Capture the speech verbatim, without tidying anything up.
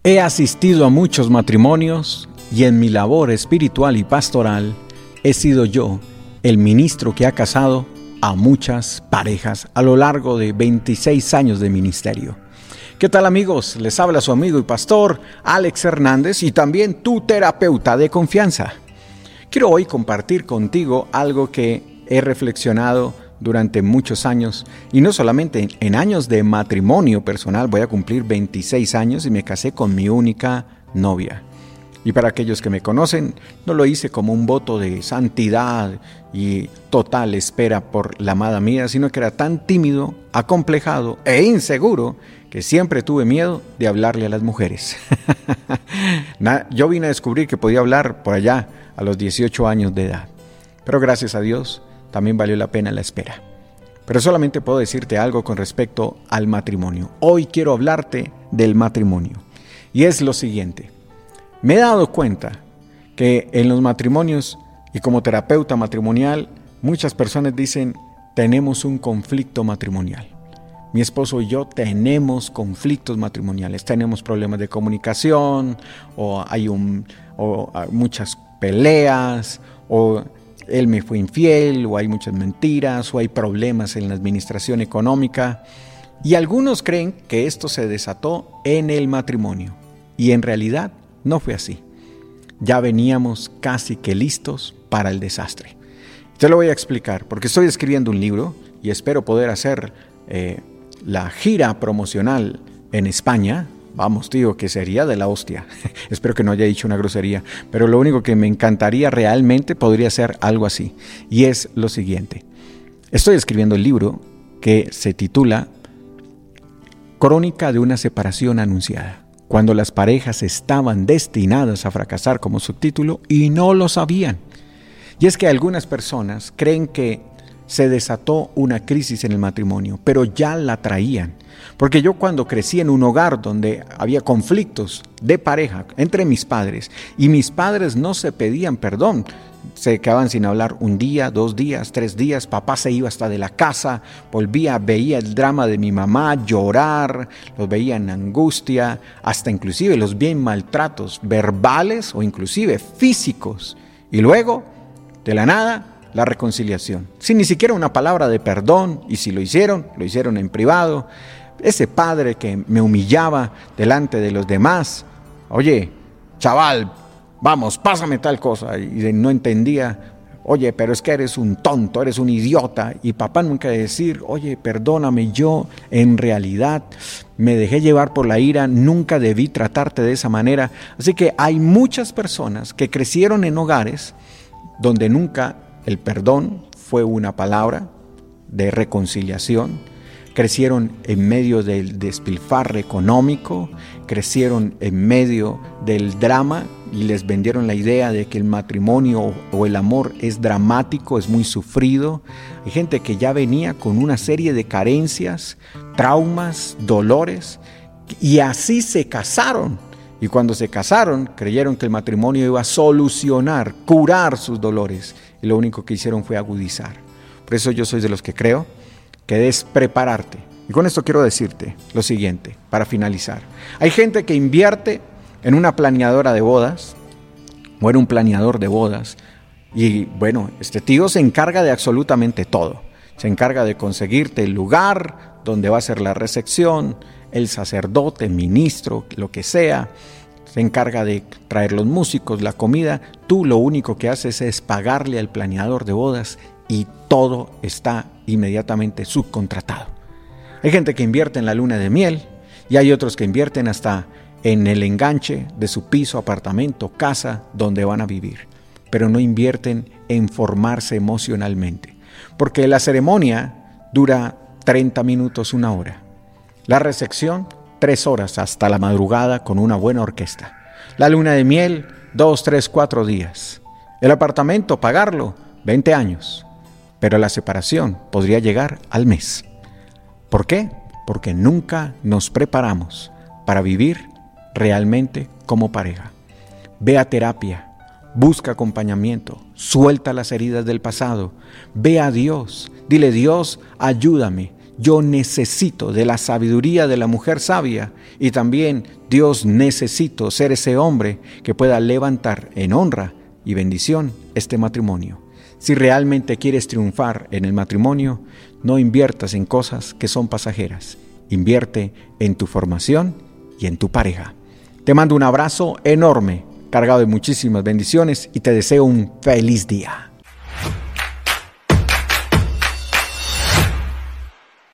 He asistido a muchos matrimonios y en mi labor espiritual y pastoral he sido yo el ministro que ha casado a muchas parejas a lo largo de veintiséis años de ministerio. ¿Qué tal, amigos? Les habla su amigo y pastor Alex Hernández y también tu terapeuta de confianza. Quiero hoy compartir contigo algo que he reflexionado durante muchos años, y no solamente en años de matrimonio personal. Voy a cumplir veintiséis años y me casé con mi única novia. Y para aquellos que me conocen, no lo hice como un voto de santidad y total espera por la amada mía, sino que era tan tímido, acomplejado e inseguro que siempre tuve miedo de hablarle a las mujeres. Yo vine a descubrir que podía hablar por allá a los dieciocho años de edad. Pero gracias a Dios, también valió la pena la espera. Pero solamente puedo decirte algo con respecto al matrimonio. Hoy quiero hablarte del matrimonio. Y es lo siguiente. Me he dado cuenta que en los matrimonios y como terapeuta matrimonial, muchas personas dicen, tenemos un conflicto matrimonial. Mi esposo y yo tenemos conflictos matrimoniales, tenemos problemas de comunicación, o hay un, o hay muchas peleas, o él me fue infiel, o hay muchas mentiras, o hay problemas en la administración económica. Y algunos creen que esto se desató en el matrimonio. Y en realidad no fue así. Ya veníamos casi que listos para el desastre. Te lo voy a explicar, porque estoy escribiendo un libro y espero poder hacer eh, la gira promocional en España. Vamos, tío, que sería de la hostia. Espero que no haya dicho una grosería, pero lo único que me encantaría realmente podría ser algo así. Y es lo siguiente. Estoy escribiendo el libro que se titula Crónica de una separación anunciada, cuando las parejas estaban destinadas a fracasar, como subtítulo, y no lo sabían. Y es que algunas personas creen que se desató una crisis en el matrimonio, pero ya la traían. Porque yo cuando crecí en un hogar donde había conflictos de pareja entre mis padres, y mis padres no se pedían perdón, se quedaban sin hablar un día, dos días, tres días, papá se iba hasta de la casa, volvía, veía el drama de mi mamá, llorar, los veía en angustia, hasta inclusive los vi en maltratos verbales o inclusive físicos. Y luego, de la nada, la reconciliación, sin ni siquiera una palabra de perdón, y si lo hicieron, lo hicieron en privado. Ese padre que me humillaba delante de los demás, oye, chaval, vamos, pásame tal cosa, y no entendía, oye, pero es que eres un tonto, eres un idiota, y papá nunca decir, oye, perdóname, yo en realidad me dejé llevar por la ira, nunca debí tratarte de esa manera. Así que hay muchas personas que crecieron en hogares donde nunca el perdón fue una palabra de reconciliación. Crecieron en medio del despilfarre económico, crecieron en medio del drama y les vendieron la idea de que el matrimonio o el amor es dramático, es muy sufrido. Hay gente que ya venía con una serie de carencias, traumas, dolores, y así se casaron. Y cuando se casaron, creyeron que el matrimonio iba a solucionar, curar sus dolores. Y lo único que hicieron fue agudizar. Por eso yo soy de los que creo que debes prepararte. Y con esto quiero decirte lo siguiente, para finalizar. Hay gente que invierte en una planeadora de bodas, o en un planeador de bodas, y bueno, este tío se encarga de absolutamente todo. Se encarga de conseguirte el lugar donde va a ser la recepción, el sacerdote, ministro, lo que sea. Se encarga de traer los músicos, la comida. Tú lo único que haces es pagarle al planeador de bodas y todo está inmediatamente subcontratado. Hay gente que invierte en la luna de miel y hay otros que invierten hasta en el enganche de su piso, apartamento, casa donde van a vivir, pero no invierten en formarse emocionalmente, porque la ceremonia dura treinta minutos, una hora. La recepción, tres horas hasta la madrugada con una buena orquesta. La luna de miel, dos, tres, cuatro días. El apartamento, pagarlo, veinte años. Pero la separación podría llegar al mes. ¿Por qué? Porque nunca nos preparamos para vivir realmente como pareja. Ve a terapia, busca acompañamiento, suelta las heridas del pasado, ve a Dios, dile: Dios, ayúdame. Yo necesito de la sabiduría de la mujer sabia y también Dios necesito ser ese hombre que pueda levantar en honra y bendición este matrimonio. Si realmente quieres triunfar en el matrimonio, no inviertas en cosas que son pasajeras. Invierte en tu formación y en tu pareja. Te mando un abrazo enorme, cargado de muchísimas bendiciones y te deseo un feliz día.